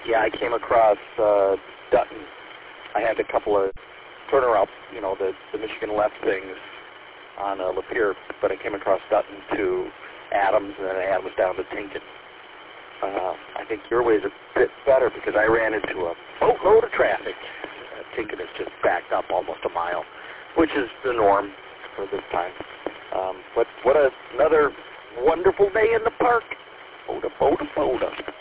Yeah, I came across Dutton. I had a couple of turnaround, the Michigan left things on Lapeer, but I came across Dutton to Adams, and then Adams down to Tinkin. I think your way is a bit better because I ran into a boatload of traffic. Tinkin is just backed up almost a mile, which is the norm for this time. But what another wonderful day in the park. Boda, boda, boda.